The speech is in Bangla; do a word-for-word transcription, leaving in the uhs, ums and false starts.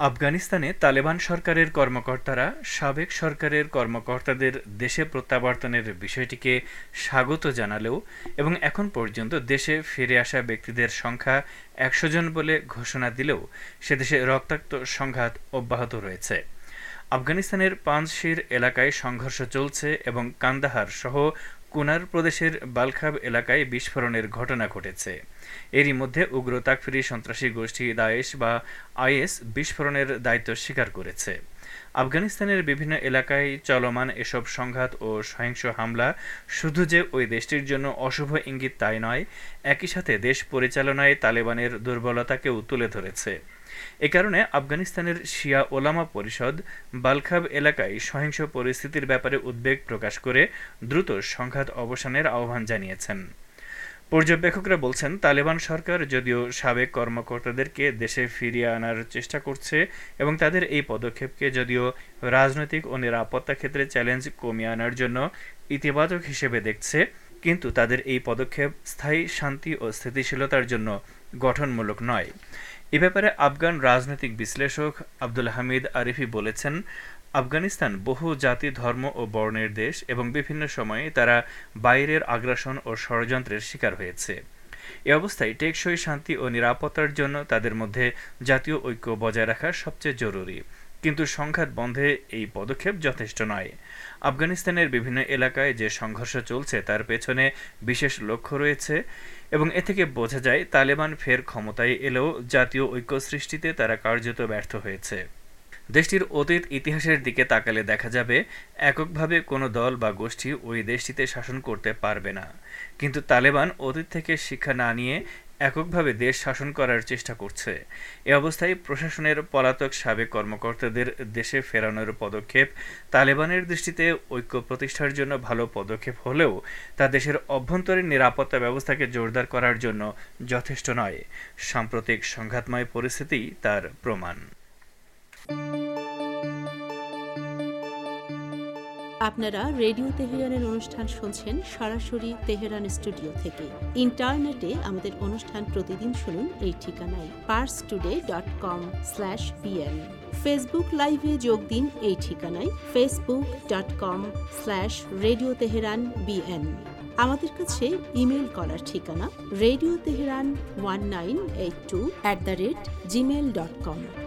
আফগানিস্তানে তালেবান সরকারের কর্মকর্তারা সাবেক সরকারের কর্মকর্তাদের দেশে প্রত্যাবর্তনের বিষয়টিকে স্বাগত জানালেও এবং এখন পর্যন্ত দেশে ফিরে আসা ব্যক্তিদের সংখ্যা একশো জন বলে ঘোষণা দিলেও সেদেশে রক্তাক্ত সংঘাত অব্যাহত রয়েছে। আফগানিস্তানের পাঞ্জশির এলাকায় সংঘর্ষ চলছে এবং কান্দাহার সহ কুনার প্রদেশের বালখাব এলাকায় বিস্ফোরণের ঘটনা ঘটেছে। এরই মধ্যে উগ্র তাকফিরি সন্ত্রাসী গোষ্ঠী দায়েশ বা আইএস বিস্ফোরণের দায়িত্ব স্বীকার করেছে। আফগানিস্তানের বিভিন্ন এলাকায় চলমান এসব সংঘাত ও সহিংস হামলা শুধু যে ওই দেশটির জন্য অশুভ ইঙ্গিত তাই নয়, একই সাথে দেশ পরিচালনায় তালেবানের দুর্বলতাকেও তুলে ধরেছে। এ কারণে আফগানিস্তানের শিয়া ওলামা পরিষদ বালখাব এলাকায় সহিংস পরিস্থিতির ব্যাপারে উদ্বেগ প্রকাশ করে দ্রুত সংঘাত অবসানের আহ্বান জানিয়েছেন। পর্যবেক্ষকরা বলছেন, তালেবান সরকার যদিও সাবেক কর্মকর্তাদেরকে দেশে ফিরিয়ে আনার চেষ্টা করছে এবং তাদের এই পদক্ষেপকে যদিও রাজনৈতিক ও নিরাপত্তা ক্ষেত্রে চ্যালেঞ্জ কমিয়ে আনার জন্য ইতিবাচক হিসেবে দেখছে, কিন্তু তাদের এই পদক্ষেপ স্থায়ী শান্তি ও স্থিতিশীলতার জন্য গঠনমূলক নয়। এ ব্যাপারে আফগান রাজনৈতিক বিশ্লেষক আব্দুল হামিদ আরিফি বলেছেন, আফগানিস্তান বহু জাতি, ধর্ম ও বর্ণের দেশ এবং বিভিন্ন সময়ে তারা বাইরের আগ্রাসন ও ষড়যন্ত্রের শিকার হয়েছে। এ অবস্থায় টেকসই শান্তি ও নিরাপত্তার জন্য তাদের মধ্যে জাতীয় ঐক্য বজায় রাখা সবচেয়ে জরুরি, কিন্তু সংঘাত বন্ধে এই পদক্ষেপ যথেষ্ট নয়। আফগানিস্তানের বিভিন্ন এলাকায় যে সংঘর্ষ চলছে তার পেছনে বিশেষ লক্ষ্য রয়েছে এবং এ থেকে বোঝা যায় তালেবান ফের ক্ষমতায় এলেও জাতীয় ঐক্য সৃষ্টিতে তারা কার্যত ব্যর্থ হয়েছে। দেশটির অতীত ইতিহাসের দিকে তাকালে দেখা যাবে, এককভাবে কোনো দল বা গোষ্ঠী ওই দেশটিতে শাসন করতে পারবে না, কিন্তু তালেবান অতীত থেকে শিক্ষা না নিয়ে এককভাবে দেশ শাসন করার চেষ্টা করছে। এ অবস্থায় প্রশাসনের পলাতক সাবেক কর্মকর্তাদের দেশে ফেরানোর পদক্ষেপ তালেবানের দৃষ্টিতে ঐক্য প্রতিষ্ঠার জন্য ভালো পদক্ষেপ হলেও তা দেশের অভ্যন্তরীণ নিরাপত্তা ব্যবস্থাকে জোরদার করার জন্য যথেষ্ট নয়। সাম্প্রতিক সংঘাতময় পরিস্থিতি তার প্রমাণ। আপনারা রেডিও তেহরানের অনুষ্ঠান শুনছেন সরাসরি তেহরান স্টুডিও থেকে। ইন্টারনেটে আমাদের অনুষ্ঠান প্রতিদিন শুনুন এই ঠিকানায় Pars Today dot com slash BN. Facebook লাইভে যোগ দিন এই ঠিকানায় Facebook dot com slash radio Tehran BN. আমাদের কাছে ইমেল করার ঠিকানা radio Tehran one nine eight two at the rate Gmail dot com.